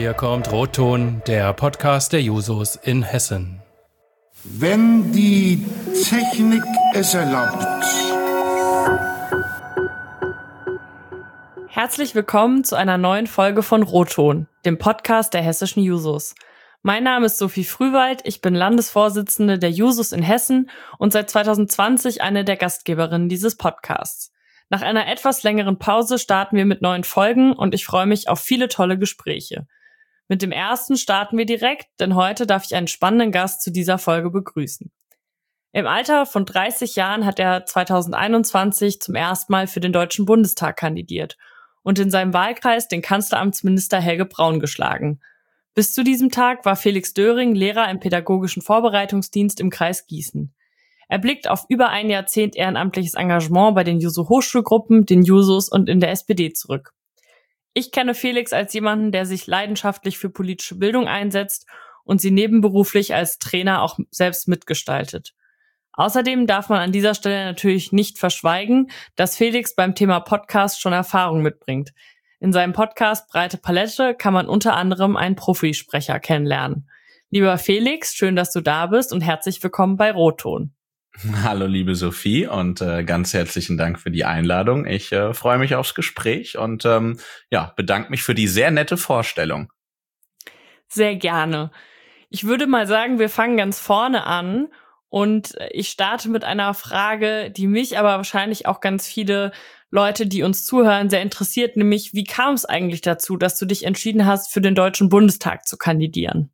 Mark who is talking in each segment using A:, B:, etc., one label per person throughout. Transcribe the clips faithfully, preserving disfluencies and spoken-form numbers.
A: Hier kommt Rotton, der Podcast der Jusos in Hessen.
B: Wenn die Technik es erlaubt.
C: Herzlich willkommen zu einer neuen Folge von Rotton, dem Podcast der hessischen Jusos. Mein Name ist Sophie Frühwald, ich bin Landesvorsitzende der Jusos in Hessen und seit zwanzig zwanzig eine der Gastgeberinnen dieses Podcasts. Nach einer etwas längeren Pause starten wir mit neuen Folgen und ich freue mich auf viele tolle Gespräche. Mit dem ersten starten wir direkt, denn heute darf ich einen spannenden Gast zu dieser Folge begrüßen. Im Alter von dreißig Jahren hat er zwanzig einundzwanzig zum ersten Mal für den Deutschen Bundestag kandidiert und in seinem Wahlkreis den Kanzleramtsminister Helge Braun geschlagen. Bis zu diesem Tag war Felix Döring Lehrer im pädagogischen Vorbereitungsdienst im Kreis Gießen. Er blickt auf über ein Jahrzehnt ehrenamtliches Engagement bei den Juso-Hochschulgruppen, den Jusos und in der S P D zurück. Ich kenne Felix als jemanden, der sich leidenschaftlich für politische Bildung einsetzt und sie nebenberuflich als Trainer auch selbst mitgestaltet. Außerdem darf man an dieser Stelle natürlich nicht verschweigen, dass Felix beim Thema Podcast schon Erfahrung mitbringt. In seinem Podcast Breite Palette kann man unter anderem einen Profisprecher kennenlernen. Lieber Felix, schön, dass du da bist und herzlich willkommen bei Rotton.
D: Hallo liebe Sophie und äh, ganz herzlichen Dank für die Einladung. Ich äh, freue mich aufs Gespräch und ähm, ja, bedanke mich für die sehr nette Vorstellung.
C: Sehr gerne. Ich würde mal sagen, wir fangen ganz vorne an und ich starte mit einer Frage, die mich, aber wahrscheinlich auch ganz viele Leute, die uns zuhören, sehr interessiert, nämlich wie kam es eigentlich dazu, dass du dich entschieden hast, für den Deutschen Bundestag zu kandidieren?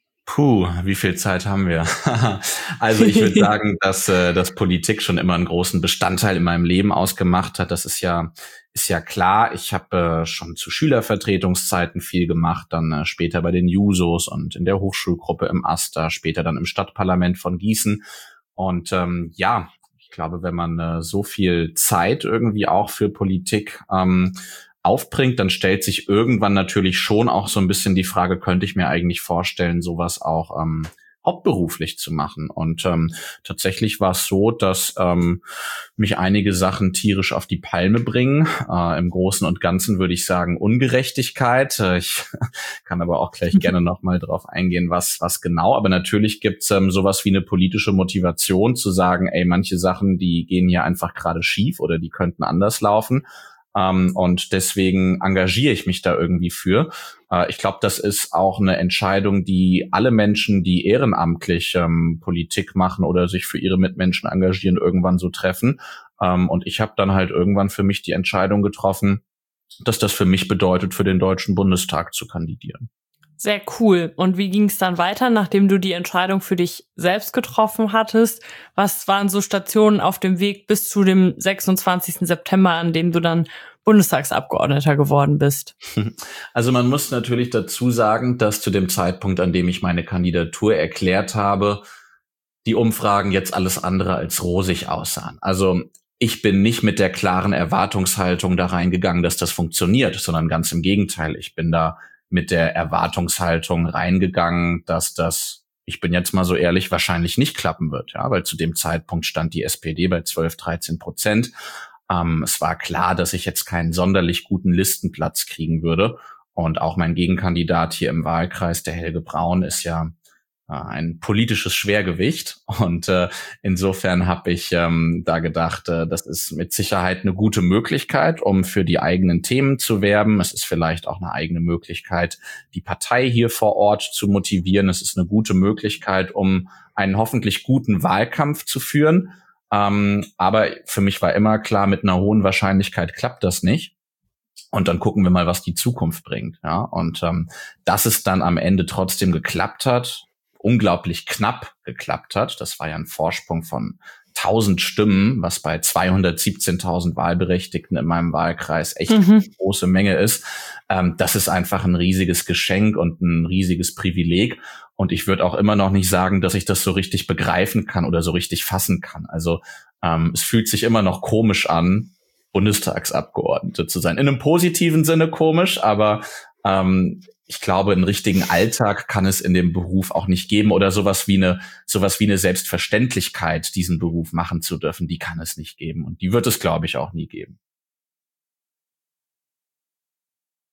D: Puh, wie viel Zeit haben wir? Also ich würde sagen, dass äh, dass Politik schon immer einen großen Bestandteil in meinem Leben ausgemacht hat. Das ist ja ist ja klar. Ich habe äh, schon zu Schülervertretungszeiten viel gemacht, dann äh, später bei den Jusos und in der Hochschulgruppe im AStA, später dann im Stadtparlament von Gießen. Und ähm, ja, ich glaube, wenn man äh, so viel Zeit irgendwie auch für Politik ähm, aufbringt, dann stellt sich irgendwann natürlich schon auch so ein bisschen die Frage, könnte ich mir eigentlich vorstellen, sowas auch ähm, hauptberuflich zu machen. Und ähm, tatsächlich war es so, dass ähm, mich einige Sachen tierisch auf die Palme bringen. Äh, im Großen und Ganzen würde ich sagen Ungerechtigkeit. Äh, ich kann aber auch gleich gerne nochmal drauf eingehen, was was genau. Aber natürlich gibt's ähm, sowas wie eine politische Motivation zu sagen, ey, manche Sachen, die gehen hier einfach gerade schief oder die könnten anders laufen. Um, und deswegen engagiere ich mich da irgendwie für. Uh, ich glaube, das ist auch eine Entscheidung, die alle Menschen, die ehrenamtlich ähm, Politik machen oder sich für ihre Mitmenschen engagieren, irgendwann so treffen. Um, und ich habe dann halt irgendwann für mich die Entscheidung getroffen, dass das für mich bedeutet, für den Deutschen Bundestag zu kandidieren.
C: Sehr cool. Und wie ging es dann weiter, nachdem du die Entscheidung für dich selbst getroffen hattest? Was waren so Stationen auf dem Weg bis zu dem sechsundzwanzigsten September, an dem du dann Bundestagsabgeordneter geworden bist?
D: Also man muss natürlich dazu sagen, dass zu dem Zeitpunkt, an dem ich meine Kandidatur erklärt habe, die Umfragen jetzt alles andere als rosig aussahen. Also ich bin nicht mit der klaren Erwartungshaltung da reingegangen, dass das funktioniert, sondern ganz im Gegenteil. Ich bin da mit der Erwartungshaltung reingegangen, dass das, ich bin jetzt mal so ehrlich, wahrscheinlich nicht klappen wird, ja, weil zu dem Zeitpunkt stand die S P D bei zwölf, dreizehn Prozent. Ähm, es war klar, dass ich jetzt keinen sonderlich guten Listenplatz kriegen würde. Und auch mein Gegenkandidat hier im Wahlkreis, der Helge Braun, ist ja äh, ein politisches Schwergewicht. Und äh, insofern habe ich ähm, da gedacht, äh, das ist mit Sicherheit eine gute Möglichkeit, um für die eigenen Themen zu werben. Es ist vielleicht auch eine eigene Möglichkeit, die Partei hier vor Ort zu motivieren. Es ist eine gute Möglichkeit, um einen hoffentlich guten Wahlkampf zu führen. Ähm, aber für mich war immer klar, mit einer hohen Wahrscheinlichkeit klappt das nicht. Und dann gucken wir mal, was die Zukunft bringt. Ja, und ähm, dass es dann am Ende trotzdem geklappt hat, unglaublich knapp geklappt hat. Das war ja ein Vorsprung von tausend Stimmen, was bei zweihundertsiebzehntausend Wahlberechtigten in meinem Wahlkreis echt mhm. eine große Menge ist. Ähm, das ist einfach ein riesiges Geschenk und ein riesiges Privileg. Und ich würde auch immer noch nicht sagen, dass ich das so richtig begreifen kann oder so richtig fassen kann. Also ähm, es fühlt sich immer noch komisch an, Bundestagsabgeordnete zu sein. In einem positiven Sinne komisch, aber ähm, ich glaube, einen richtigen Alltag kann es in dem Beruf auch nicht geben oder sowas wie eine sowas wie eine Selbstverständlichkeit, diesen Beruf machen zu dürfen, die kann es nicht geben und die wird es, glaube ich, auch nie geben.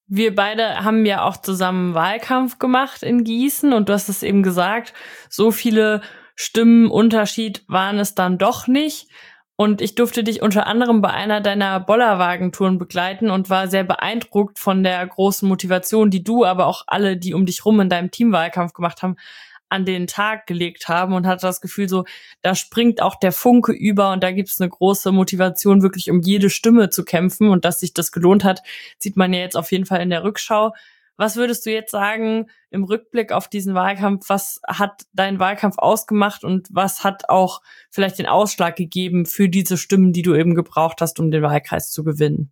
C: Wir beide haben ja auch zusammen Wahlkampf gemacht in Gießen und du hast es eben gesagt, so viele Stimmenunterschied waren es dann doch nicht. Und ich durfte dich unter anderem bei einer deiner Bollerwagentouren begleiten und war sehr beeindruckt von der großen Motivation, die du, aber auch alle, die um dich rum in deinem Teamwahlkampf gemacht haben, an den Tag gelegt haben und hatte das Gefühl so, da springt auch der Funke über und da gibt es eine große Motivation, wirklich um jede Stimme zu kämpfen und dass sich das gelohnt hat, sieht man ja jetzt auf jeden Fall in der Rückschau. Was würdest du jetzt sagen im Rückblick auf diesen Wahlkampf? Was hat dein Wahlkampf ausgemacht und was hat auch vielleicht den Ausschlag gegeben für diese Stimmen, die du eben gebraucht hast, um den Wahlkreis zu gewinnen?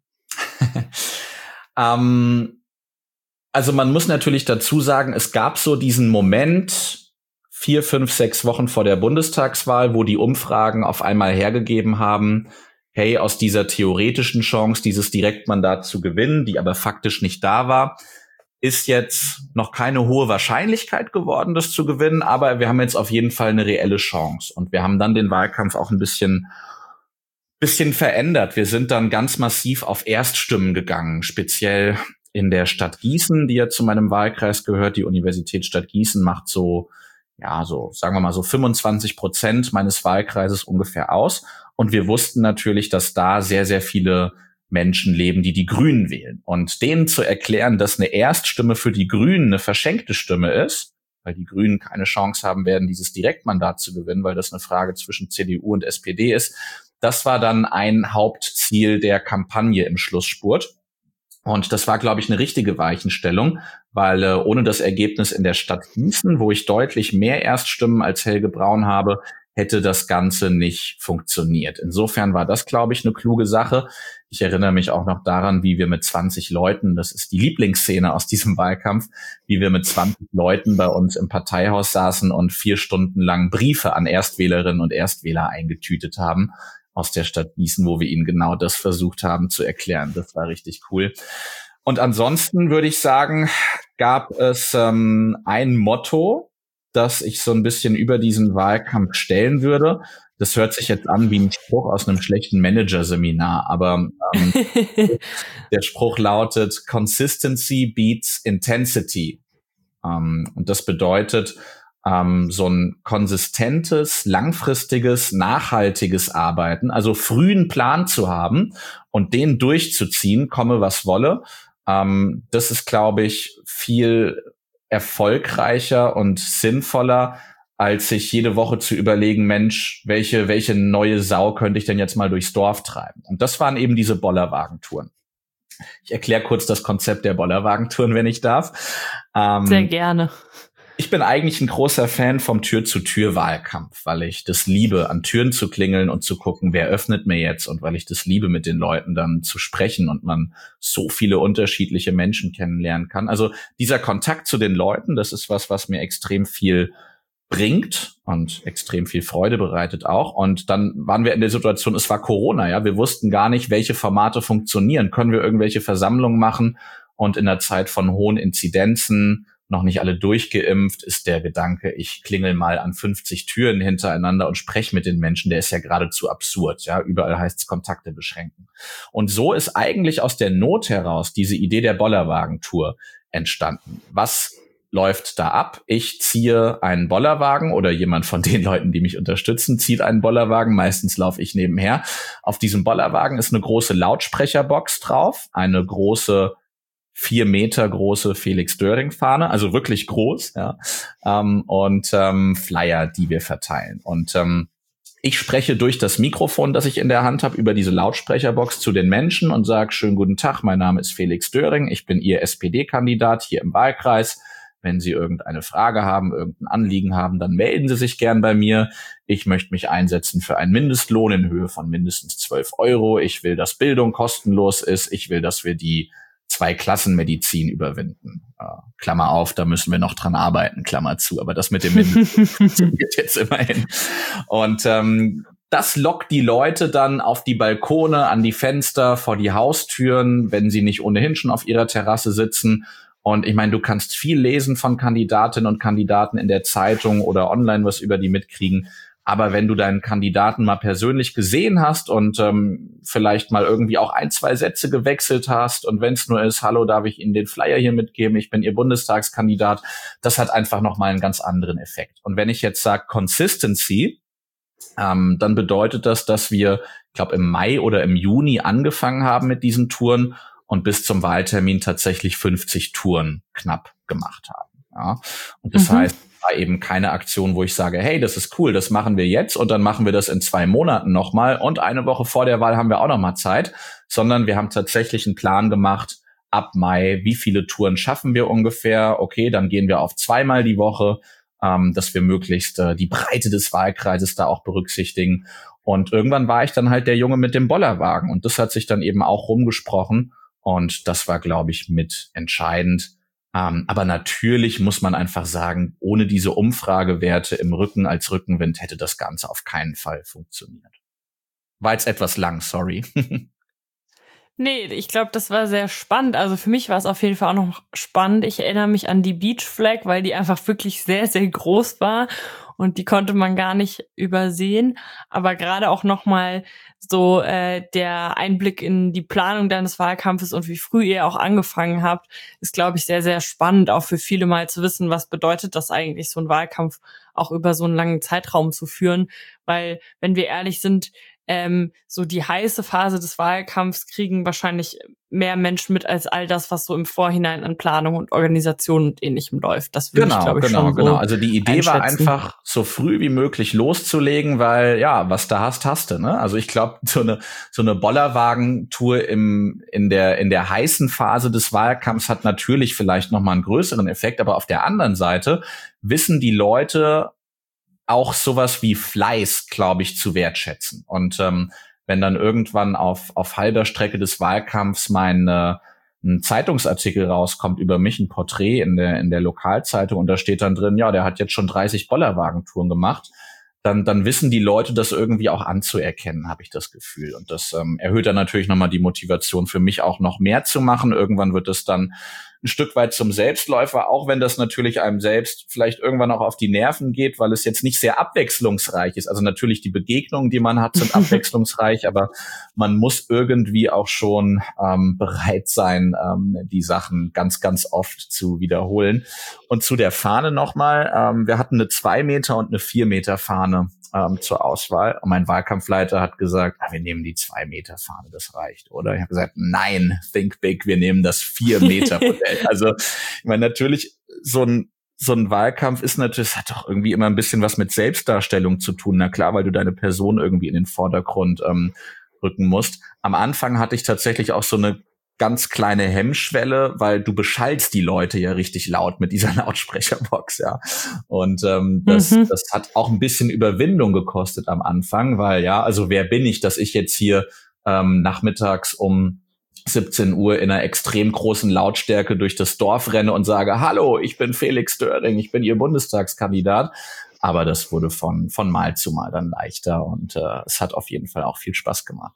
D: ähm, also man muss natürlich dazu sagen, es gab so diesen Moment vier, fünf, sechs Wochen vor der Bundestagswahl, wo die Umfragen auf einmal hergegeben haben, hey, aus dieser theoretischen Chance, dieses Direktmandat zu gewinnen, die aber faktisch nicht da war, ist jetzt noch keine hohe Wahrscheinlichkeit geworden, das zu gewinnen, aber wir haben jetzt auf jeden Fall eine reelle Chance. Und wir haben dann den Wahlkampf auch ein bisschen, bisschen verändert. Wir sind dann ganz massiv auf Erststimmen gegangen, speziell in der Stadt Gießen, die ja zu meinem Wahlkreis gehört. Die Universitätsstadt Gießen macht so, ja, so, sagen wir mal so fünfundzwanzig Prozent meines Wahlkreises ungefähr aus. Und wir wussten natürlich, dass da sehr, sehr viele Menschen leben, die die Grünen wählen. Und denen zu erklären, dass eine Erststimme für die Grünen eine verschenkte Stimme ist, weil die Grünen keine Chance haben werden, dieses Direktmandat zu gewinnen, weil das eine Frage zwischen C D U und S P D ist, das war dann ein Hauptziel der Kampagne im Schlussspurt. Und das war, glaube ich, eine richtige Weichenstellung, weil äh, ohne das Ergebnis in der Stadt Gießen, wo ich deutlich mehr Erststimmen als Helge Braun habe, hätte das Ganze nicht funktioniert. Insofern war das, glaube ich, eine kluge Sache. Ich erinnere mich auch noch daran, wie wir mit zwanzig Leuten, das ist die Lieblingsszene aus diesem Wahlkampf, wie wir mit zwanzig Leuten bei uns im Parteihaus saßen und vier Stunden lang Briefe an Erstwählerinnen und Erstwähler eingetütet haben aus der Stadt Gießen, wo wir ihnen genau das versucht haben zu erklären. Das war richtig cool. Und ansonsten würde ich sagen, gab es ähm, ein Motto, das ich so ein bisschen über diesen Wahlkampf stellen würde. Das hört sich jetzt an wie ein Spruch aus einem schlechten Managerseminar, aber ähm, der Spruch lautet, Consistency beats Intensity. Ähm, und das bedeutet, ähm, so ein konsistentes, langfristiges, nachhaltiges Arbeiten, also frühen Plan zu haben und den durchzuziehen, komme was wolle. Ähm, das ist, glaube ich, viel erfolgreicher und sinnvoller, als sich jede Woche zu überlegen, Mensch, welche welche neue Sau könnte ich denn jetzt mal durchs Dorf treiben? Und das waren eben diese Bollerwagentouren. Ich erkläre kurz das Konzept der Bollerwagentouren, wenn ich darf. Ähm,
C: Sehr gerne.
D: Ich bin eigentlich ein großer Fan vom Tür-zu-Tür-Wahlkampf, weil ich das liebe, an Türen zu klingeln und zu gucken, wer öffnet mir jetzt, und weil ich das liebe, mit den Leuten dann zu sprechen und man so viele unterschiedliche Menschen kennenlernen kann. Also dieser Kontakt zu den Leuten, das ist was, was mir extrem viel bringt und extrem viel Freude bereitet auch. Und dann waren wir in der Situation, es war Corona, ja, wir wussten gar nicht, welche Formate funktionieren. Können wir irgendwelche Versammlungen machen? Und in der Zeit von hohen Inzidenzen, noch nicht alle durchgeimpft, ist der Gedanke, ich klingel mal an fünfzig Türen hintereinander und spreche mit den Menschen, der ist ja geradezu absurd. Ja, überall heißt es Kontakte beschränken. Und so ist eigentlich aus der Not heraus diese Idee der Bollerwagentour entstanden. Was läuft da ab? Ich ziehe einen Bollerwagen oder jemand von den Leuten, die mich unterstützen, zieht einen Bollerwagen. Meistens laufe ich nebenher. Auf diesem Bollerwagen ist eine große Lautsprecherbox drauf, eine große vier Meter große Felix-Döring-Fahne, also wirklich groß, ja, ähm, und ähm, Flyer, die wir verteilen. Und ähm, ich spreche durch das Mikrofon, das ich in der Hand habe, über diese Lautsprecherbox zu den Menschen und sage, schönen guten Tag, mein Name ist Felix Döring, ich bin Ihr S P D-Kandidat hier im Wahlkreis. Wenn Sie irgendeine Frage haben, irgendein Anliegen haben, dann melden Sie sich gern bei mir. Ich möchte mich einsetzen für einen Mindestlohn in Höhe von mindestens zwölf Euro. Ich will, dass Bildung kostenlos ist. Ich will, dass wir die Zwei-Klassen-Medizin überwinden. Äh, Klammer auf, da müssen wir noch dran arbeiten, Klammer zu. Aber das mit dem Mindestlohn funktioniert jetzt immerhin. Und ähm, das lockt die Leute dann auf die Balkone, an die Fenster, vor die Haustüren, wenn sie nicht ohnehin schon auf ihrer Terrasse sitzen. Und ich meine, du kannst viel lesen von Kandidatinnen und Kandidaten in der Zeitung oder online was über die mitkriegen. Aber wenn du deinen Kandidaten mal persönlich gesehen hast und ähm, vielleicht mal irgendwie auch ein, zwei Sätze gewechselt hast und wenn es nur ist, hallo, darf ich Ihnen den Flyer hier mitgeben, ich bin Ihr Bundestagskandidat, das hat einfach nochmal einen ganz anderen Effekt. Und wenn ich jetzt sage Consistency, ähm, dann bedeutet das, dass wir, ich glaube, im Mai oder im Juni angefangen haben mit diesen Touren und bis zum Wahltermin tatsächlich fünfzig Touren knapp gemacht haben. Ja. Und das mhm. heißt, war eben keine Aktion, wo ich sage, hey, das ist cool, das machen wir jetzt und dann machen wir das in zwei Monaten nochmal und eine Woche vor der Wahl haben wir auch nochmal Zeit, sondern wir haben tatsächlich einen Plan gemacht, ab Mai, wie viele Touren schaffen wir ungefähr, okay, dann gehen wir auf zweimal die Woche, ähm, dass wir möglichst äh, die Breite des Wahlkreises da auch berücksichtigen. Und irgendwann war ich dann halt der Junge mit dem Bollerwagen und das hat sich dann eben auch rumgesprochen und das war, glaube ich, mit entscheidend. Um, aber natürlich muss man einfach sagen, ohne diese Umfragewerte im Rücken als Rückenwind hätte das Ganze auf keinen Fall funktioniert. War jetzt etwas lang, sorry.
C: Nee, ich glaube, das war sehr spannend. Also für mich war es auf jeden Fall auch noch spannend. Ich erinnere mich an die Beach Flag, weil die einfach wirklich sehr, sehr groß war und die konnte man gar nicht übersehen. Aber gerade auch nochmal so äh, der Einblick in die Planung deines Wahlkampfes und wie früh ihr auch angefangen habt, ist, glaube ich, sehr, sehr spannend, auch für viele mal zu wissen, was bedeutet das eigentlich, so einen Wahlkampf auch über so einen langen Zeitraum zu führen. Weil, wenn wir ehrlich sind, ähm, so die heiße Phase des Wahlkampfs kriegen wahrscheinlich mehr Menschen mit als all das, was so im Vorhinein an Planung und Organisation und Ähnlichem läuft. Das würde
D: genau,
C: ich, glaube ich,
D: genau,
C: schon so
D: genau. Also die Idee war
C: einschätzen.
D: einfach, so früh wie möglich loszulegen, weil ja, was da hast, hast du, ne? Also ich glaube, so eine so eine Bollerwagen-Tour im in der in der heißen Phase des Wahlkampfs hat natürlich vielleicht noch mal einen größeren Effekt, aber auf der anderen Seite wissen die Leute auch sowas wie Fleiß, glaube ich, zu wertschätzen. Und ähm, wenn dann irgendwann auf auf halber Strecke des Wahlkampfs mein äh, ein Zeitungsartikel rauskommt über mich, ein Porträt in der in der Lokalzeitung und da steht dann drin, ja, der hat jetzt schon dreißig Bollerwagentouren gemacht, dann dann wissen die Leute das irgendwie auch anzuerkennen, habe ich das Gefühl. Und das ähm, erhöht dann natürlich nochmal die Motivation für mich auch noch mehr zu machen. Irgendwann wird es dann ein Stück weit zum Selbstläufer, auch wenn das natürlich einem selbst vielleicht irgendwann auch auf die Nerven geht, weil es jetzt nicht sehr abwechslungsreich ist. Also natürlich die Begegnungen, die man hat, sind abwechslungsreich, aber man muss irgendwie auch schon ähm, bereit sein, ähm, die Sachen ganz, ganz oft zu wiederholen. Und zu der Fahne nochmal, ähm, wir hatten eine zwei Meter und eine vier Meter Fahne ähm, zur Auswahl. Und mein Wahlkampfleiter hat gesagt, ah, wir nehmen die zwei Meter Fahne, das reicht, oder? Ich habe gesagt, nein, think big, wir nehmen das vier Meter Modell. Also, ich meine, natürlich, so ein so ein Wahlkampf ist natürlich, es hat doch irgendwie immer ein bisschen was mit Selbstdarstellung zu tun. Na klar, weil du deine Person irgendwie in den Vordergrund ähm, rücken musst. Am Anfang hatte ich tatsächlich auch so eine ganz kleine Hemmschwelle, weil du beschallst die Leute ja richtig laut mit dieser Lautsprecherbox, ja. Und ähm, das, mhm. das hat auch ein bisschen Überwindung gekostet am Anfang, weil ja, also wer bin ich, dass ich jetzt hier ähm, nachmittags um siebzehn Uhr in einer extrem großen Lautstärke durch das Dorf renne und sage, hallo, ich bin Felix Döring, ich bin Ihr Bundestagskandidat. Aber das wurde von von Mal zu Mal dann leichter und äh, es hat auf jeden Fall auch viel Spaß gemacht.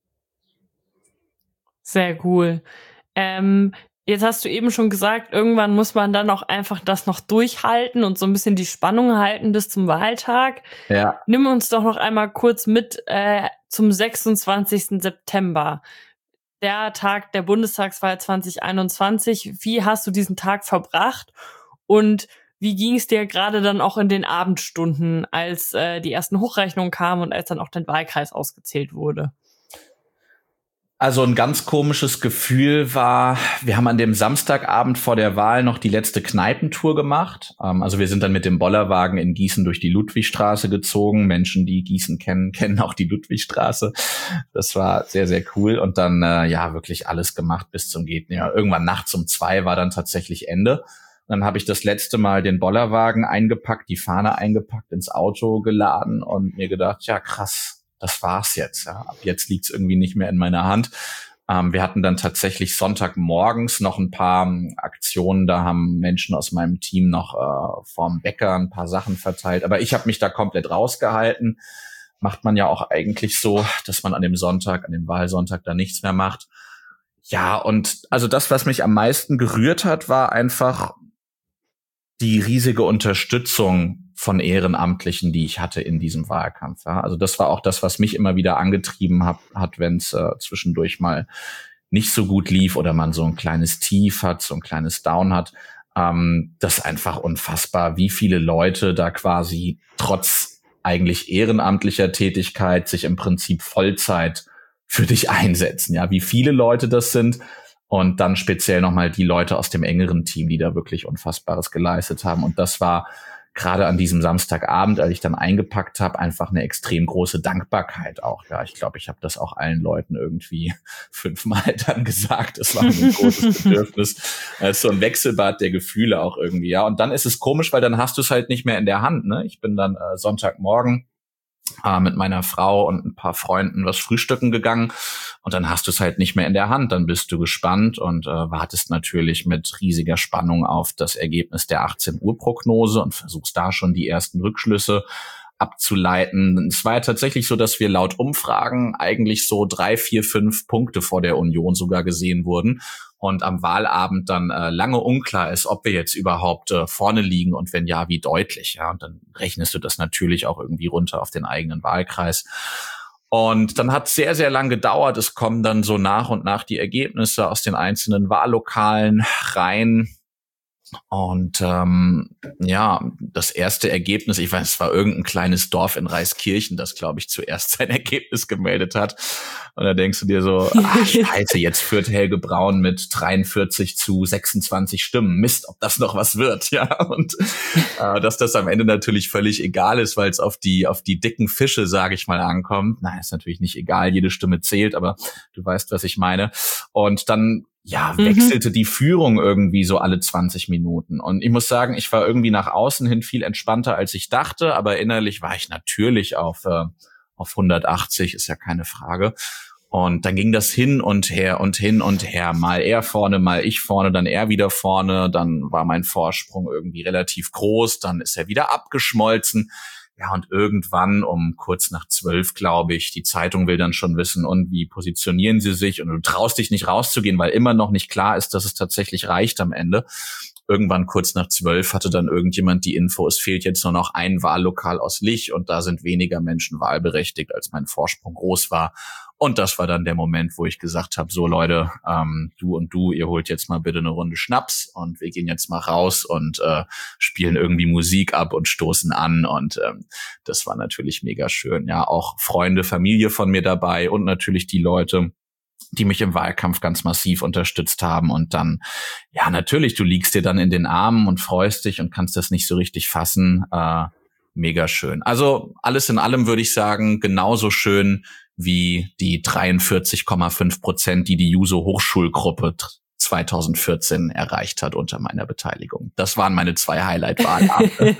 C: Sehr cool. Ähm, jetzt hast du eben schon gesagt, irgendwann muss man dann auch einfach das noch durchhalten und so ein bisschen die Spannung halten bis zum Wahltag.
D: Ja.
C: Nimm uns doch noch einmal kurz mit äh, zum sechsundzwanzigsten September. Der Tag der Bundestagswahl zwanzig einundzwanzig. Wie hast du diesen Tag verbracht und wie ging es dir gerade dann auch in den Abendstunden, als äh, die ersten Hochrechnungen kamen und als dann auch dein Wahlkreis ausgezählt wurde?
D: Also ein ganz komisches Gefühl war, wir haben an dem Samstagabend vor der Wahl noch die letzte Kneipentour gemacht. Ähm, also wir sind dann mit dem Bollerwagen in Gießen durch die Ludwigstraße gezogen. Menschen, die Gießen kennen, kennen auch die Ludwigstraße. Das war sehr, sehr cool. Und dann, äh, ja, wirklich alles gemacht bis zum Geht. Ja, irgendwann nachts um zwei war dann tatsächlich Ende. Dann habe ich das letzte Mal den Bollerwagen eingepackt, die Fahne eingepackt, ins Auto geladen und mir gedacht, ja krass, das war's jetzt. Ja. Ab jetzt liegt's irgendwie nicht mehr in meiner Hand. Ähm, wir hatten dann tatsächlich Sonntagmorgens noch ein paar Aktionen. Da haben Menschen aus meinem Team noch äh, vorm Bäcker ein paar Sachen verteilt. Aber ich habe mich da komplett rausgehalten. Macht man ja auch eigentlich so, dass man an dem Sonntag, an dem Wahlsonntag da nichts mehr macht. Ja, und also das, was mich am meisten gerührt hat, war einfach die riesige Unterstützung von Ehrenamtlichen, die ich hatte in diesem Wahlkampf. Ja. Also das war auch das, was mich immer wieder angetrieben hat, hat wenn es äh, zwischendurch mal nicht so gut lief oder man so ein kleines Tief hat, so ein kleines Down hat. Ähm, das ist einfach unfassbar, wie viele Leute da quasi trotz eigentlich ehrenamtlicher Tätigkeit sich im Prinzip Vollzeit für dich einsetzen. Ja, wie viele Leute das sind. Und dann speziell nochmal die Leute aus dem engeren Team, die da wirklich Unfassbares geleistet haben. Und das war gerade an diesem Samstagabend, als ich dann eingepackt habe, einfach eine extrem große Dankbarkeit auch. Ja, ich glaube, ich habe das auch allen Leuten irgendwie fünfmal dann gesagt. Das war ein großes Bedürfnis. Es ist so ein Wechselbad der Gefühle auch irgendwie. Ja, und dann ist es komisch, weil dann hast du es halt nicht mehr in der Hand. Ne? Ich bin dann äh, Sonntagmorgen äh, mit meiner Frau und ein paar Freunden was frühstücken gegangen. Und dann hast du es halt nicht mehr in der Hand. Dann bist du gespannt und äh, wartest natürlich mit riesiger Spannung auf das Ergebnis der achtzehn Uhr Prognose und versuchst da schon die ersten Rückschlüsse abzuleiten. Es war ja tatsächlich so, dass wir laut Umfragen eigentlich so drei, vier, fünf Punkte vor der Union sogar gesehen wurden. Und am Wahlabend dann äh, lange unklar ist, ob wir jetzt überhaupt äh, vorne liegen und wenn ja, wie deutlich. Ja, und dann rechnest du das natürlich auch irgendwie runter auf den eigenen Wahlkreis. Und dann hat es sehr, sehr lang gedauert. Es kommen dann so nach und nach die Ergebnisse aus den einzelnen Wahllokalen rein. Und ähm, ja, das erste Ergebnis, ich weiß, es war irgendein kleines Dorf in Reiskirchen, das, glaube ich, zuerst sein Ergebnis gemeldet hat. Und da denkst du dir so, ach scheiße, jetzt führt Helge Braun mit dreiundvierzig zu sechsundzwanzig Stimmen. Mist, ob das noch was wird, ja. Und äh, dass das am Ende natürlich völlig egal ist, weil es auf die auf die dicken Fische, sage ich mal, ankommt. Nein, ist natürlich nicht egal, jede Stimme zählt, aber du weißt, was ich meine. Und dann ja, wechselte mhm. die Führung irgendwie so alle zwanzig Minuten. Und ich muss sagen, ich war irgendwie nach außen hin viel entspannter, als ich dachte, aber innerlich war ich natürlich auf, äh, auf hundertachtzig, ist ja keine Frage. Und dann ging das hin und her und hin und her. Mal er vorne, mal ich vorne, dann er wieder vorne. Dann war mein Vorsprung irgendwie relativ groß. Dann ist er wieder abgeschmolzen. Ja, und irgendwann um kurz nach zwölf, glaube ich, die Zeitung will dann schon wissen, und wie positionieren sie sich? Und du traust dich nicht rauszugehen, weil immer noch nicht klar ist, dass es tatsächlich reicht am Ende. Irgendwann kurz nach zwölf hatte dann irgendjemand die Info, es fehlt jetzt nur noch ein Wahllokal aus Lich und da sind weniger Menschen wahlberechtigt, als mein Vorsprung groß war. Und das war dann der Moment, wo ich gesagt habe, so Leute, ähm, du und du, ihr holt jetzt mal bitte eine Runde Schnaps und wir gehen jetzt mal raus und äh, spielen irgendwie Musik ab und stoßen an. Und ähm, das war natürlich mega schön. Ja, auch Freunde, Familie von mir dabei und natürlich die Leute, die mich im Wahlkampf ganz massiv unterstützt haben. Und dann, ja, natürlich, du liegst dir dann in den Armen und freust dich und kannst das nicht so richtig fassen. Äh, mega schön. Also alles in allem würde ich sagen, genauso schön wie die dreiundvierzig Komma fünf Prozent, die die Juso Hochschulgruppe zwanzig vierzehn erreicht hat unter meiner Beteiligung. Das waren meine zwei Highlight-Wahlabende.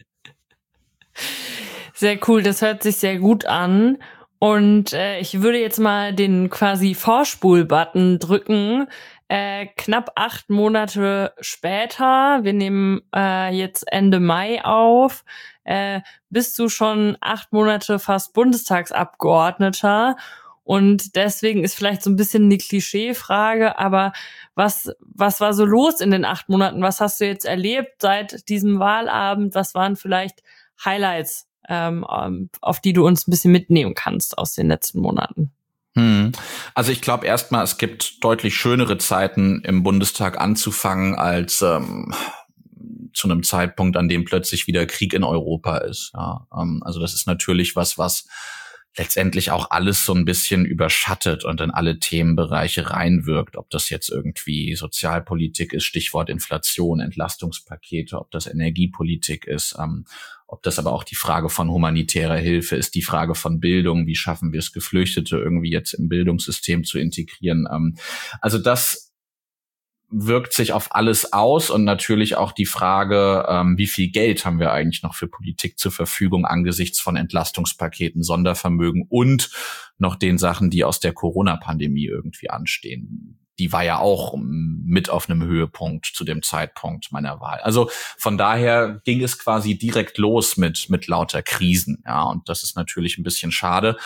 C: Sehr cool, das hört sich sehr gut an. Und äh, ich würde jetzt mal den quasi Vorspul-Button drücken. Äh, knapp acht Monate später, wir nehmen äh, jetzt Ende Mai auf, äh, bist du schon acht Monate fast Bundestagsabgeordneter. Und deswegen ist vielleicht so ein bisschen eine Klischeefrage, aber was was war so los in den acht Monaten? Was hast du jetzt erlebt seit diesem Wahlabend? Was waren vielleicht Highlights, ähm, auf die du uns ein bisschen mitnehmen kannst aus den letzten Monaten?
D: Hm. Also ich glaube erstmal, es gibt deutlich schönere Zeiten im Bundestag anzufangen als ähm, zu einem Zeitpunkt, an dem plötzlich wieder Krieg in Europa ist. Ja, ähm, also das ist natürlich was, was letztendlich auch alles so ein bisschen überschattet und in alle Themenbereiche reinwirkt. Ob das jetzt irgendwie Sozialpolitik ist, Stichwort Inflation, Entlastungspakete, ob das Energiepolitik ist, ähm, ob das aber auch die Frage von humanitärer Hilfe ist, die Frage von Bildung, wie schaffen wir es, Geflüchtete irgendwie jetzt im Bildungssystem zu integrieren. Ähm, also das wirkt sich auf alles aus und natürlich auch die Frage, ähm, wie viel Geld haben wir eigentlich noch für Politik zur Verfügung angesichts von Entlastungspaketen, Sondervermögen und noch den Sachen, die aus der Corona-Pandemie irgendwie anstehen. Die war ja auch mit auf einem Höhepunkt zu dem Zeitpunkt meiner Wahl. Also von daher ging es quasi direkt los mit mit lauter Krisen. Ja, und das ist natürlich ein bisschen schade.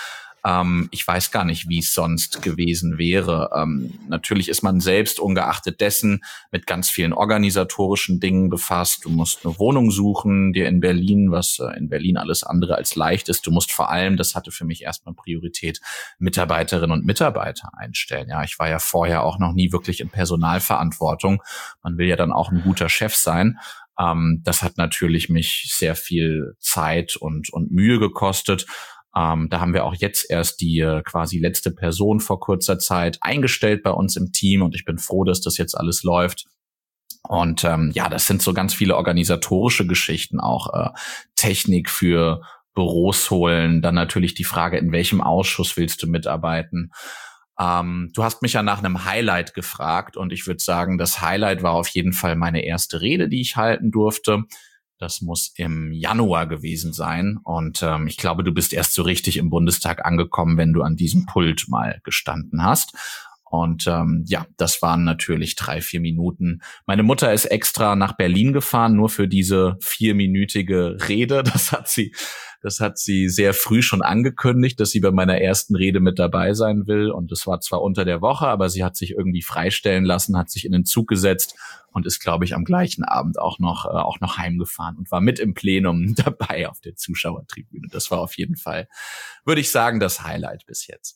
D: Ähm, ich weiß gar nicht, wie es sonst gewesen wäre. Ähm, natürlich ist man selbst ungeachtet dessen mit ganz vielen organisatorischen Dingen befasst. Du musst eine Wohnung suchen, dir in Berlin, was äh, in Berlin alles andere als leicht ist. Du musst vor allem, das hatte für mich erstmal Priorität, Mitarbeiterinnen und Mitarbeiter einstellen. Ja, ich war ja vorher auch noch nie wirklich in Personalverantwortung. Man will ja dann auch ein guter Chef sein. Ähm, das hat natürlich mich sehr viel Zeit und, und Mühe gekostet. Ähm, da haben wir auch jetzt erst die äh, quasi letzte Person vor kurzer Zeit eingestellt bei uns im Team und ich bin froh, dass das jetzt alles läuft. Und ähm, ja, das sind so ganz viele organisatorische Geschichten, auch äh, Technik für Büros holen, dann natürlich die Frage, in welchem Ausschuss willst du mitarbeiten. Ähm, du hast mich ja nach einem Highlight gefragt und ich würde sagen, das Highlight war auf jeden Fall meine erste Rede, die ich halten durfte. Das muss im Januar gewesen sein und ähm, ich glaube, du bist erst so richtig im Bundestag angekommen, wenn du an diesem Pult mal gestanden hast. Und ähm, ja, das waren natürlich drei, vier Minuten. Meine Mutter ist extra nach Berlin gefahren, nur für diese vierminütige Rede. Das hat sie, das hat sie sehr früh schon angekündigt, dass sie bei meiner ersten Rede mit dabei sein will. Und das war zwar unter der Woche, aber sie hat sich irgendwie freistellen lassen, hat sich in den Zug gesetzt und ist, glaube ich, am gleichen Abend auch noch, äh, auch noch heimgefahren und war mit im Plenum dabei auf der Zuschauertribüne. Das war auf jeden Fall, würde ich sagen, das Highlight bis jetzt.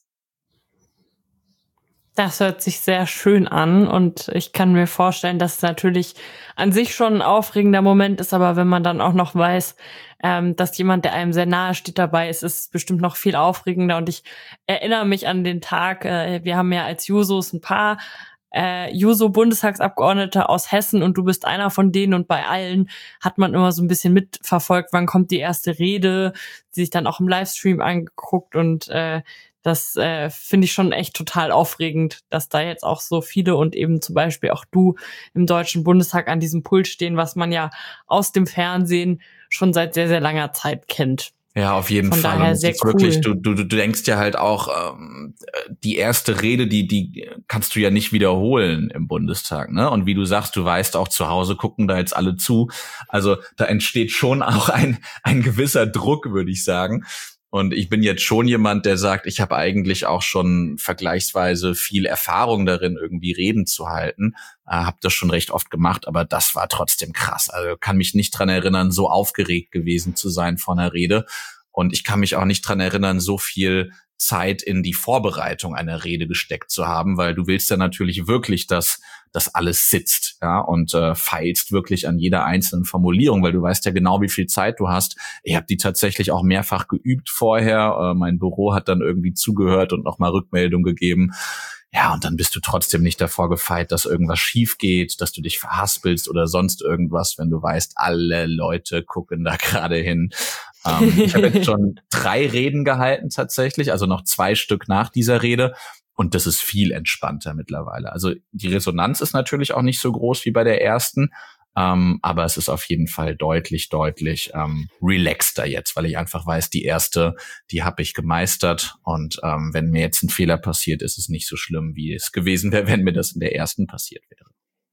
C: Das hört sich sehr schön an und ich kann mir vorstellen, dass es natürlich an sich schon ein aufregender Moment ist, aber wenn man dann auch noch weiß, ähm, dass jemand, der einem sehr nahe steht, dabei ist, ist es bestimmt noch viel aufregender. Und ich erinnere mich an den Tag, äh, wir haben ja als Jusos ein paar äh, Juso-Bundestagsabgeordnete aus Hessen und du bist einer von denen und bei allen hat man immer so ein bisschen mitverfolgt, wann kommt die erste Rede, die sich dann auch im Livestream angeguckt und äh, Das äh, finde ich schon echt total aufregend, dass da jetzt auch so viele und eben zum Beispiel auch du im Deutschen Bundestag an diesem Pult stehen, was man ja aus dem Fernsehen schon seit sehr, sehr langer Zeit kennt.
D: Ja, auf jeden
C: Von
D: Fall.
C: daher
D: Und
C: sehr
D: es ist
C: cool.
D: wirklich, du, du, du denkst ja halt auch, ähm, die erste Rede, die, die kannst du ja nicht wiederholen im Bundestag, ne? Und wie du sagst, du weißt auch zu Hause gucken da jetzt alle zu. Also da entsteht schon auch ein, ein gewisser Druck, würde ich sagen. Und ich bin jetzt schon jemand, der sagt, ich habe eigentlich auch schon vergleichsweise viel Erfahrung darin, irgendwie Reden zu halten. Äh, habe das schon recht oft gemacht, aber das war trotzdem krass. Also kann mich nicht dran erinnern, so aufgeregt gewesen zu sein vor einer Rede. Und ich kann mich auch nicht dran erinnern, so viel Zeit in die Vorbereitung einer Rede gesteckt zu haben, weil du willst ja natürlich wirklich, dass das alles sitzt, ja, und äh, feilst wirklich an jeder einzelnen Formulierung, weil du weißt ja genau, wie viel Zeit du hast. Ich habe die tatsächlich auch mehrfach geübt vorher. Äh, mein Büro hat dann irgendwie zugehört und nochmal Rückmeldung gegeben. Ja, und dann bist du trotzdem nicht davor gefeit, dass irgendwas schief geht, dass du dich verhaspelst oder sonst irgendwas, wenn du weißt, alle Leute gucken da gerade hin. Ähm, ich habe jetzt schon drei Reden gehalten tatsächlich, also noch zwei Stück nach dieser Rede. Und das ist viel entspannter mittlerweile. Also die Resonanz ist natürlich auch nicht so groß wie bei der ersten, ähm, aber es ist auf jeden Fall deutlich, deutlich ähm, relaxter jetzt, weil ich einfach weiß, die erste, die habe ich gemeistert. Und ähm, wenn mir jetzt ein Fehler passiert, ist es nicht so schlimm, wie es gewesen wäre, wenn mir das in der ersten passiert wäre.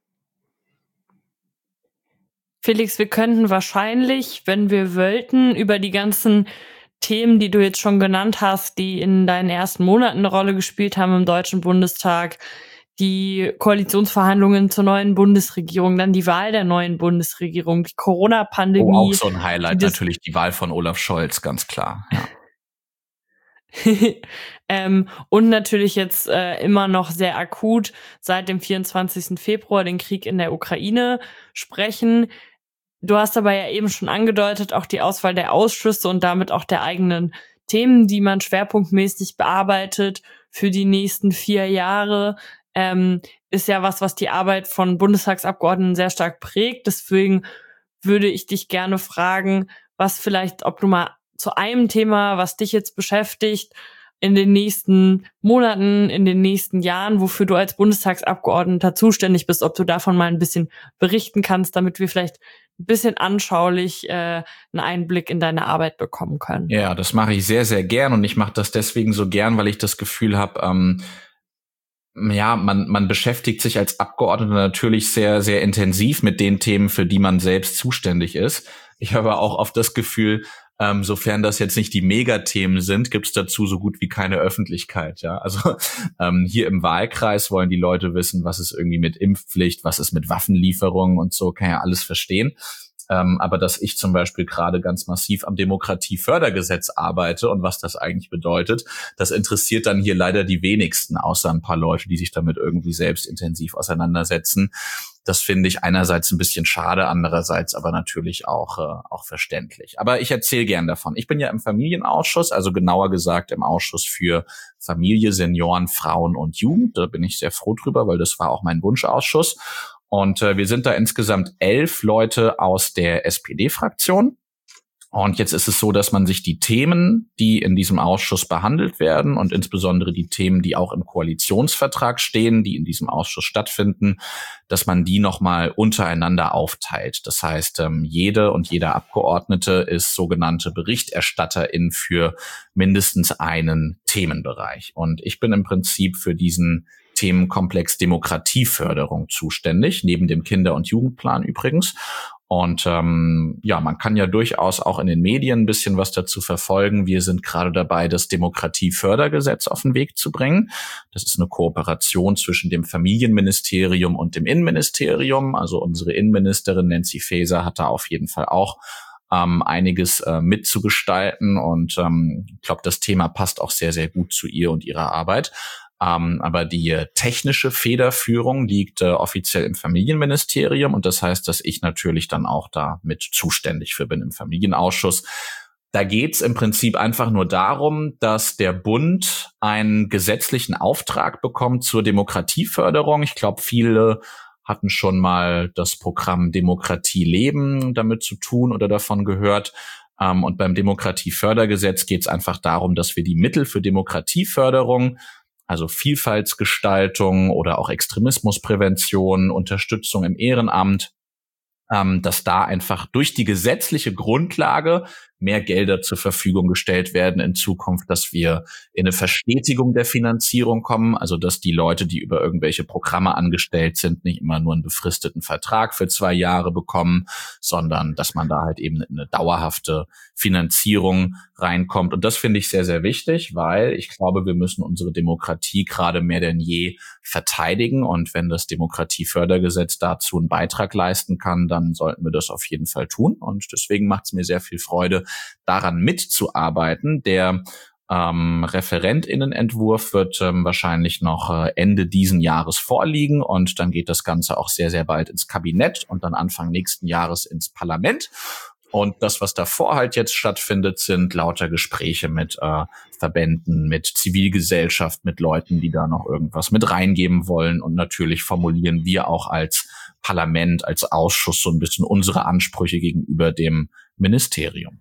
C: Felix, wir könnten wahrscheinlich, wenn wir wollten, über die ganzen Themen, die du jetzt schon genannt hast, die in deinen ersten Monaten eine Rolle gespielt haben im Deutschen Bundestag, die Koalitionsverhandlungen zur neuen Bundesregierung, dann die Wahl der neuen Bundesregierung, die Corona-Pandemie.
D: Oh, auch so ein Highlight, natürlich die Wahl von Olaf Scholz, ganz klar. Ja.
C: ähm, und natürlich jetzt äh, immer noch sehr akut seit dem vierundzwanzigsten Februar den Krieg in der Ukraine sprechen. Du hast aber ja eben schon angedeutet, auch die Auswahl der Ausschüsse und damit auch der eigenen Themen, die man schwerpunktmäßig bearbeitet für die nächsten vier Jahre, ähm, ist ja was, was die Arbeit von Bundestagsabgeordneten sehr stark prägt. Deswegen würde ich dich gerne fragen, was vielleicht, ob du mal zu einem Thema, was dich jetzt beschäftigt, in den nächsten Monaten, in den nächsten Jahren, wofür du als Bundestagsabgeordneter zuständig bist, ob du davon mal ein bisschen berichten kannst, damit wir vielleicht ein bisschen anschaulich äh, einen Einblick in deine Arbeit bekommen können.
D: Ja, das mache ich sehr, sehr gern und ich mache das deswegen so gern, weil ich das Gefühl habe, ähm, ja, man man beschäftigt sich als Abgeordneter natürlich sehr, sehr intensiv mit den Themen, für die man selbst zuständig ist. Ich habe auch oft das Gefühl, Ähm, sofern das jetzt nicht die Megathemen sind, gibt's dazu so gut wie keine Öffentlichkeit. Ja, also ähm, hier im Wahlkreis wollen die Leute wissen, was ist irgendwie mit Impfpflicht, was ist mit Waffenlieferungen und so, kann ja alles verstehen. Ähm, aber dass ich zum Beispiel gerade ganz massiv am Demokratiefördergesetz arbeite und was das eigentlich bedeutet, das interessiert dann hier leider die wenigsten, außer ein paar Leute, die sich damit irgendwie selbst intensiv auseinandersetzen. Das finde ich einerseits ein bisschen schade, andererseits aber natürlich auch äh, auch verständlich. Aber ich erzähle gern davon. Ich bin ja im Familienausschuss, also genauer gesagt im Ausschuss für Familie, Senioren, Frauen und Jugend. Da bin ich sehr froh drüber, weil das war auch mein Wunschausschuss. Und äh, wir sind da insgesamt elf Leute aus der S P D-Fraktion. Und jetzt ist es so, dass man sich die Themen, die in diesem Ausschuss behandelt werden und insbesondere die Themen, die auch im Koalitionsvertrag stehen, die in diesem Ausschuss stattfinden, dass man die nochmal untereinander aufteilt. Das heißt, ähm, jede und jeder Abgeordnete ist sogenannte Berichterstatterin für mindestens einen Themenbereich. Und ich bin im Prinzip für diesen Themenkomplex Demokratieförderung zuständig, neben dem Kinder- und Jugendplan übrigens. Und ähm, ja, man kann ja durchaus auch in den Medien ein bisschen was dazu verfolgen. Wir sind gerade dabei, das Demokratiefördergesetz auf den Weg zu bringen. Das ist eine Kooperation zwischen dem Familienministerium und dem Innenministerium. Also unsere Innenministerin Nancy Faeser hat da auf jeden Fall auch ähm, einiges äh, mitzugestalten. Und ähm, ich glaube, das Thema passt auch sehr, sehr gut zu ihr und ihrer Arbeit. Um, aber die äh, technische Federführung liegt äh, offiziell im Familienministerium und das heißt, dass ich natürlich dann auch da mit zuständig für bin im Familienausschuss. Da geht's im Prinzip einfach nur darum, dass der Bund einen gesetzlichen Auftrag bekommt zur Demokratieförderung. Ich glaube, viele hatten schon mal das Programm Demokratie leben damit zu tun oder davon gehört. Um, und beim Demokratiefördergesetz geht's einfach darum, dass wir die Mittel für Demokratieförderung, also Vielfaltsgestaltung oder auch Extremismusprävention, Unterstützung im Ehrenamt, ähm, dass da einfach durch die gesetzliche Grundlage mehr Gelder zur Verfügung gestellt werden in Zukunft, dass wir in eine Verstetigung der Finanzierung kommen, also dass die Leute, die über irgendwelche Programme angestellt sind, nicht immer nur einen befristeten Vertrag für zwei Jahre bekommen, sondern dass man da halt eben eine dauerhafte Finanzierung reinkommt. Und das finde ich sehr, sehr wichtig, weil ich glaube, wir müssen unsere Demokratie gerade mehr denn je verteidigen. Und wenn das Demokratiefördergesetz dazu einen Beitrag leisten kann, dann sollten wir das auf jeden Fall tun. Und deswegen macht es mir sehr viel Freude, daran mitzuarbeiten. Der ähm, ReferentInnenentwurf wird ähm, wahrscheinlich noch äh, Ende diesen Jahres vorliegen und dann geht das Ganze auch sehr, sehr bald ins Kabinett und dann Anfang nächsten Jahres ins Parlament. Und das, was davor halt jetzt stattfindet, sind lauter Gespräche mit äh, Verbänden, mit Zivilgesellschaft, mit Leuten, die da noch irgendwas mit reingeben wollen. Und natürlich formulieren wir auch als Parlament, als Ausschuss so ein bisschen unsere Ansprüche gegenüber dem Ministerium.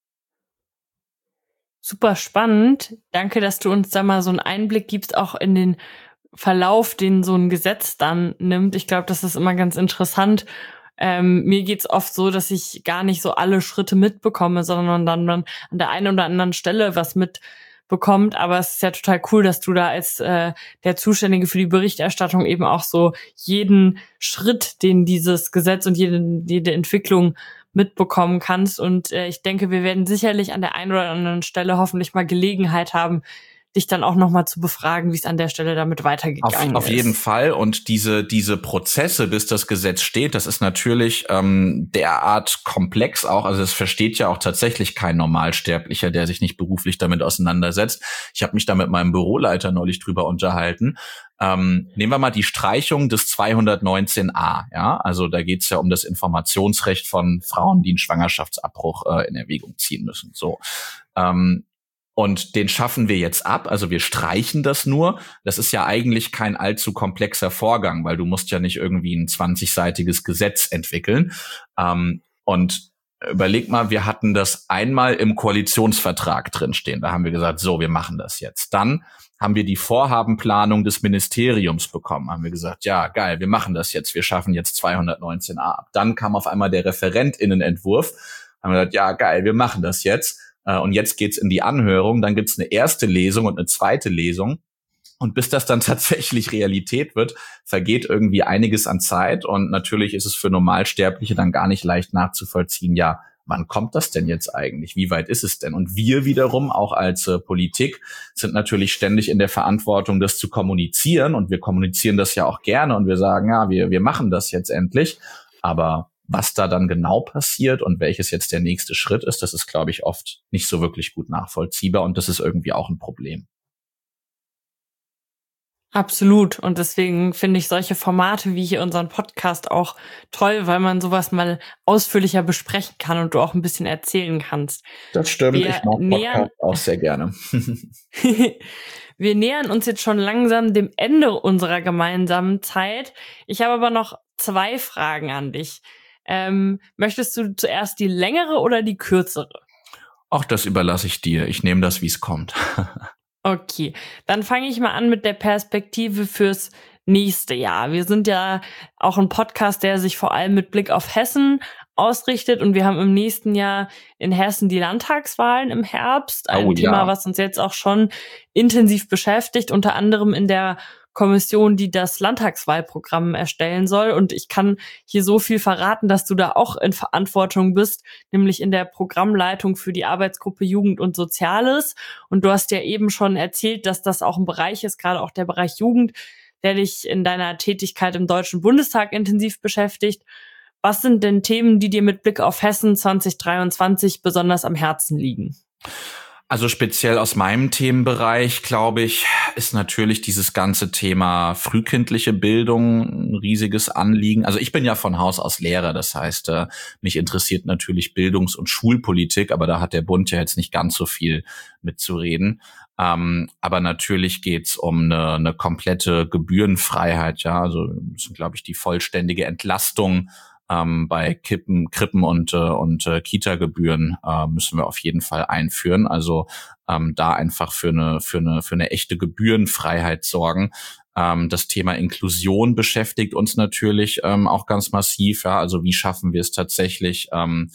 C: Super spannend. Danke, dass du uns da mal so einen Einblick gibst, auch in den Verlauf, den so ein Gesetz dann nimmt. Ich glaube, das ist immer ganz interessant. Ähm, mir geht's oft so, dass ich gar nicht so alle Schritte mitbekomme, sondern dann, dann an der einen oder anderen Stelle was mitbekommt. Aber es ist ja total cool, dass du da als äh, der Zuständige für die Berichterstattung eben auch so jeden Schritt, den dieses Gesetz und jede, jede Entwicklung mitbekommen kannst. Und äh, ich denke, wir werden sicherlich an der einen oder anderen Stelle hoffentlich mal Gelegenheit haben, dich dann auch nochmal zu befragen, wie es an der Stelle damit weitergegangen
D: auf,
C: ist.
D: Auf jeden Fall. Und diese diese Prozesse, bis das Gesetz steht, das ist natürlich ähm, derart komplex auch. Also es versteht ja auch tatsächlich kein Normalsterblicher, der sich nicht beruflich damit auseinandersetzt. Ich habe mich da mit meinem Büroleiter neulich drüber unterhalten. Ähm, nehmen wir mal die Streichung des zweihundertneunzehn a. Ja, also da geht's ja um das Informationsrecht von Frauen, die einen Schwangerschaftsabbruch äh, in Erwägung ziehen müssen. So. Ähm, Und den schaffen wir jetzt ab, also wir streichen das nur. Das ist ja eigentlich kein allzu komplexer Vorgang, weil du musst ja nicht irgendwie ein zwanzigseitiges Gesetz entwickeln. Ähm, und überleg mal, wir hatten das einmal im Koalitionsvertrag drinstehen. Da haben wir gesagt, so, wir machen das jetzt. Dann haben wir die Vorhabenplanung des Ministeriums bekommen. Haben wir gesagt, ja, geil, wir machen das jetzt. Wir schaffen jetzt zweihundertneunzehn a ab. Dann kam auf einmal der ReferentInnenentwurf. Haben wir gesagt, ja, geil, wir machen das jetzt. Und jetzt geht's in die Anhörung, dann gibt's eine erste Lesung und eine zweite Lesung. Und bis das dann tatsächlich Realität wird, vergeht irgendwie einiges an Zeit. Und natürlich ist es für Normalsterbliche dann gar nicht leicht nachzuvollziehen, ja, wann kommt das denn jetzt eigentlich? Wie weit ist es denn? Und wir wiederum, auch als äh, Politik, sind natürlich ständig in der Verantwortung, das zu kommunizieren. Und wir kommunizieren das ja auch gerne und wir sagen, ja, wir, wir machen das jetzt endlich. Aber was da dann genau passiert und welches jetzt der nächste Schritt ist, das ist, glaube ich, oft nicht so wirklich gut nachvollziehbar. Und das ist irgendwie auch ein Problem.
C: Absolut. Und deswegen finde ich solche Formate wie hier unseren Podcast auch toll, weil man sowas mal ausführlicher besprechen kann und du auch ein bisschen erzählen kannst.
D: Das stimmt.
C: Wir
D: ich mag
C: nähern-
D: Podcast auch sehr gerne.
C: Wir nähern uns jetzt schon langsam dem Ende unserer gemeinsamen Zeit. Ich habe aber noch zwei Fragen an dich. Ähm, möchtest du zuerst die längere oder die kürzere?
D: Auch das überlasse ich dir. Ich nehme das, wie es kommt.
C: Okay, dann fange ich mal an mit der Perspektive fürs nächste Jahr. Wir sind ja auch ein Podcast, der sich vor allem mit Blick auf Hessen ausrichtet und wir haben im nächsten Jahr in Hessen die Landtagswahlen im Herbst. Ein
D: Oh,
C: Thema,
D: ja.
C: was uns jetzt auch schon intensiv beschäftigt, unter anderem in der Kommission, die das Landtagswahlprogramm erstellen soll. Und ich kann hier so viel verraten, dass du da auch in Verantwortung bist, nämlich in der Programmleitung für die Arbeitsgruppe Jugend und Soziales. Und du hast ja eben schon erzählt, dass das auch ein Bereich ist, gerade auch der Bereich Jugend, der dich in deiner Tätigkeit im Deutschen Bundestag intensiv beschäftigt. Was sind denn Themen, die dir mit Blick auf Hessen zwanzig dreiundzwanzig besonders am Herzen liegen?
D: Also speziell aus meinem Themenbereich, glaube ich, ist natürlich dieses ganze Thema frühkindliche Bildung ein riesiges Anliegen. Also ich bin ja von Haus aus Lehrer, das heißt, äh, mich interessiert natürlich Bildungs- und Schulpolitik, aber da hat der Bund ja jetzt nicht ganz so viel mitzureden. Ähm, aber natürlich geht's um eine, eine komplette Gebührenfreiheit, ja, also das ist, glaube ich, die vollständige Entlastung Ähm, bei Kippen, Krippen und, äh, und äh, Kita-Gebühren äh, müssen wir auf jeden Fall einführen. Also ähm, da einfach für eine, für eine, für eine echte Gebührenfreiheit sorgen. Ähm, das Thema Inklusion beschäftigt uns natürlich ähm, auch ganz massiv. Ja, also wie schaffen wir es tatsächlich, ähm,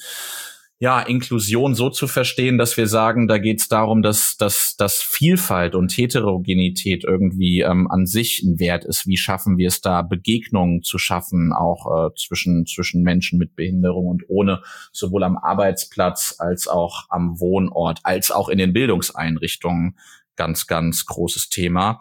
D: ja, Inklusion so zu verstehen, dass wir sagen, da geht es darum, dass, dass, dass Vielfalt und Heterogenität irgendwie ähm, an sich ein Wert ist. Wie schaffen wir es da, Begegnungen zu schaffen, auch äh, zwischen, zwischen Menschen mit Behinderung und ohne, sowohl am Arbeitsplatz als auch am Wohnort, als auch in den Bildungseinrichtungen. Ganz, ganz großes Thema.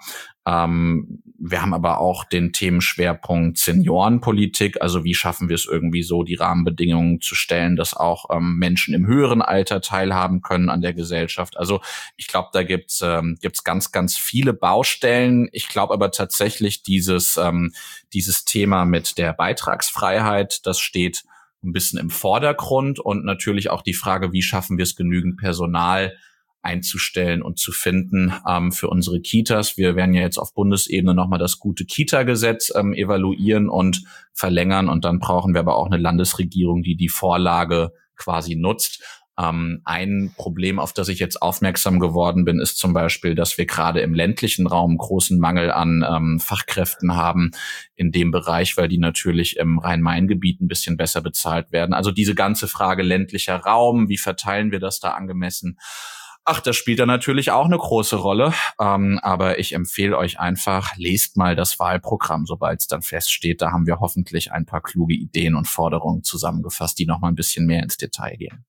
D: Ähm, wir haben aber auch den Themenschwerpunkt Seniorenpolitik. Also wie schaffen wir es irgendwie so, die Rahmenbedingungen zu stellen, dass auch ähm, Menschen im höheren Alter teilhaben können an der Gesellschaft. Also ich glaube, da gibt's ähm, gibt's ganz, ganz viele Baustellen. Ich glaube aber tatsächlich dieses ähm, dieses Thema mit der Beitragsfreiheit, das steht ein bisschen im Vordergrund und natürlich auch die Frage, wie schaffen wir es, genügend Personal einzustellen und zu finden ähm, für unsere Kitas. Wir werden ja jetzt auf Bundesebene nochmal das gute Kita-Gesetz ähm, evaluieren und verlängern und dann brauchen wir aber auch eine Landesregierung, die die Vorlage quasi nutzt. Ähm, ein Problem, auf das ich jetzt aufmerksam geworden bin, ist zum Beispiel, dass wir gerade im ländlichen Raum einen großen Mangel an ähm, Fachkräften haben in dem Bereich, weil die natürlich im Rhein-Main-Gebiet ein bisschen besser bezahlt werden. Also diese ganze Frage ländlicher Raum, wie verteilen wir das da angemessen? Ach, das spielt da natürlich auch eine große Rolle, ähm, aber ich empfehle euch einfach, lest mal das Wahlprogramm, sobald es dann feststeht. Da haben wir hoffentlich ein paar kluge Ideen und Forderungen zusammengefasst, die noch mal ein bisschen mehr ins Detail gehen.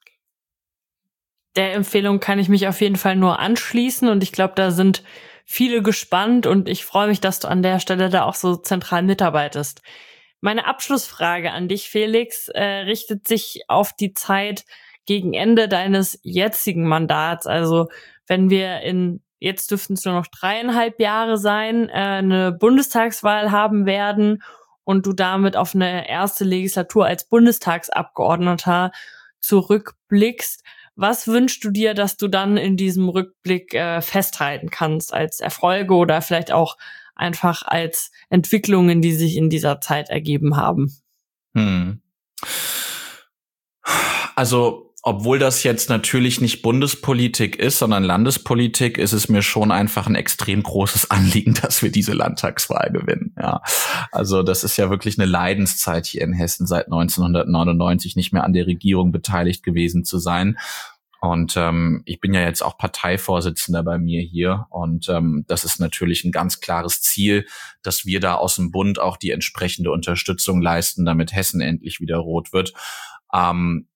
C: Der Empfehlung kann ich mich auf jeden Fall nur anschließen und ich glaube, da sind viele gespannt und ich freue mich, dass du an der Stelle da auch so zentral mitarbeitest. Meine Abschlussfrage an dich, Felix, äh, richtet sich auf die Zeit gegen Ende deines jetzigen Mandats. Also wenn wir in, jetzt dürften es nur noch dreieinhalb Jahre sein, äh, eine Bundestagswahl haben werden und du damit auf eine erste Legislatur als Bundestagsabgeordneter zurückblickst. Was wünschst du dir, dass du dann in diesem Rückblick äh, festhalten kannst als Erfolge oder vielleicht auch einfach als Entwicklungen, die sich in dieser Zeit ergeben haben?
D: Hm. Also obwohl das jetzt natürlich nicht Bundespolitik ist, sondern Landespolitik, ist es mir schon einfach ein extrem großes Anliegen, dass wir diese Landtagswahl gewinnen. Ja, also das ist ja wirklich eine Leidenszeit hier in Hessen, seit neunzehnhundertneunundneunzig nicht mehr an der Regierung beteiligt gewesen zu sein. Und ähm, ich bin ja jetzt auch Parteivorsitzender bei mir hier und ähm, das ist natürlich ein ganz klares Ziel, dass wir da aus dem Bund auch die entsprechende Unterstützung leisten, damit Hessen endlich wieder rot wird. Ähm,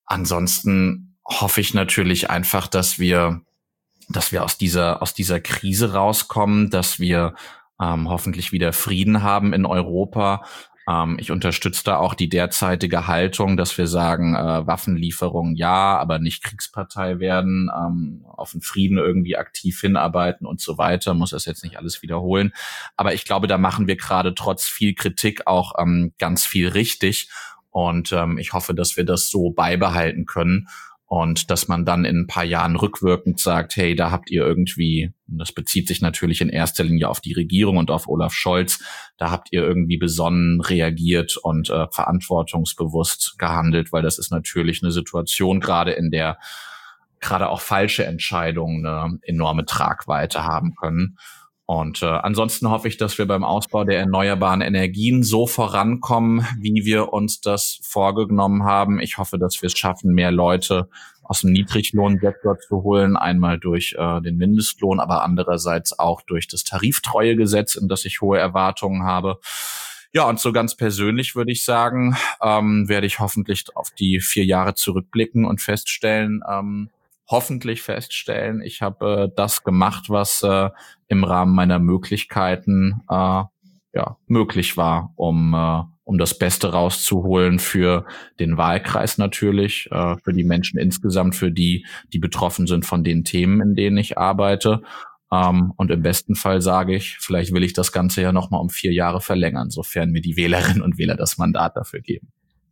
D: ansonsten hoffe ich natürlich einfach, dass wir, dass wir aus dieser, aus dieser Krise rauskommen, dass wir ähm, hoffentlich wieder Frieden haben in Europa. Ähm, ich unterstütze da auch die derzeitige Haltung, dass wir sagen, äh, Waffenlieferungen ja, aber nicht Kriegspartei werden, ähm, auf den Frieden irgendwie aktiv hinarbeiten und so weiter. Muss das jetzt nicht alles wiederholen. Aber ich glaube, da machen wir gerade trotz viel Kritik auch ähm, ganz viel richtig. Und ähm, ich hoffe, dass wir das so beibehalten können. Und dass man dann in ein paar Jahren rückwirkend sagt, hey, da habt ihr irgendwie, und das bezieht sich natürlich in erster Linie auf die Regierung und auf Olaf Scholz, da habt ihr irgendwie besonnen reagiert und äh, verantwortungsbewusst gehandelt, weil das ist natürlich eine Situation, gerade in der gerade auch falsche Entscheidungen eine enorme Tragweite haben können. Und äh, ansonsten hoffe ich, dass wir beim Ausbau der erneuerbaren Energien so vorankommen, wie wir uns das vorgenommen haben. Ich hoffe, dass wir es schaffen, mehr Leute aus dem Niedriglohnsektor zu holen, einmal durch äh, den Mindestlohn, aber andererseits auch durch das Tariftreuegesetz, in das ich hohe Erwartungen habe. Ja, und so ganz persönlich würde ich sagen, ähm, werde ich hoffentlich auf die vier Jahre zurückblicken und feststellen, ähm, hoffentlich feststellen, ich habe äh, das gemacht, was äh, im Rahmen meiner Möglichkeiten äh, ja möglich war, um äh, um das Beste rauszuholen für den Wahlkreis natürlich, äh, für die Menschen insgesamt, für die, die betroffen sind von den Themen, in denen ich arbeite. Ähm, und im besten Fall sage ich, vielleicht will ich das Ganze ja nochmal um vier Jahre verlängern, sofern mir die Wählerinnen und Wähler das Mandat dafür geben.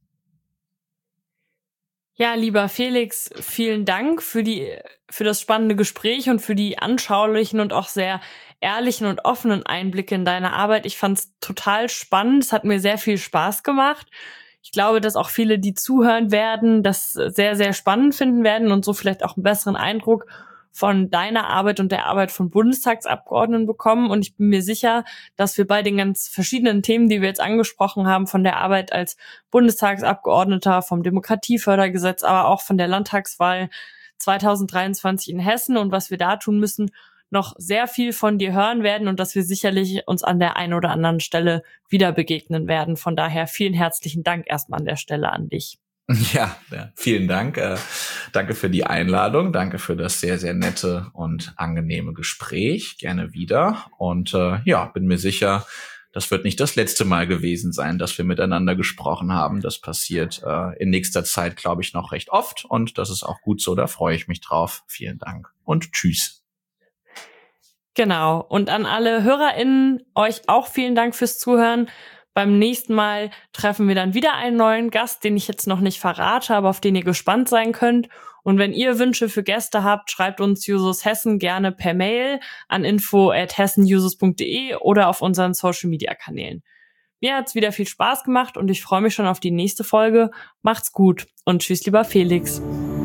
C: Ja, lieber Felix, vielen Dank für die, für das spannende Gespräch und für die anschaulichen und auch sehr ehrlichen und offenen Einblicke in deine Arbeit. Ich fand es total spannend. Es hat mir sehr viel Spaß gemacht. Ich glaube, dass auch viele, die zuhören werden, das sehr, sehr spannend finden werden und so vielleicht auch einen besseren Eindruck von deiner Arbeit und der Arbeit von Bundestagsabgeordneten bekommen. Und ich bin mir sicher, dass wir bei den ganz verschiedenen Themen, die wir jetzt angesprochen haben, von der Arbeit als Bundestagsabgeordneter, vom Demokratiefördergesetz, aber auch von der Landtagswahl zwanzig dreiundzwanzig in Hessen und was wir da tun müssen, noch sehr viel von dir hören werden und dass wir sicherlich uns an der einen oder anderen Stelle wieder begegnen werden. Von daher vielen herzlichen Dank erstmal an der Stelle an dich.
D: Ja, ja, vielen Dank. Äh, danke für die Einladung. Danke für das sehr, sehr nette und angenehme Gespräch. Gerne wieder. Und äh, ja, bin mir sicher, das wird nicht das letzte Mal gewesen sein, dass wir miteinander gesprochen haben. Das passiert äh, in nächster Zeit, glaube ich, noch recht oft. Und das ist auch gut so. Da freue ich mich drauf. Vielen Dank und tschüss.
C: Genau. Und an alle HörerInnen, euch auch vielen Dank fürs Zuhören. Beim nächsten Mal treffen wir dann wieder einen neuen Gast, den ich jetzt noch nicht verrate, aber auf den ihr gespannt sein könnt. Und wenn ihr Wünsche für Gäste habt, schreibt uns Jusos Hessen gerne per Mail an info at hessenjusos punkt de oder auf unseren Social-Media-Kanälen. Mir hat's wieder viel Spaß gemacht und ich freue mich schon auf die nächste Folge. Macht's gut und tschüss, lieber Felix.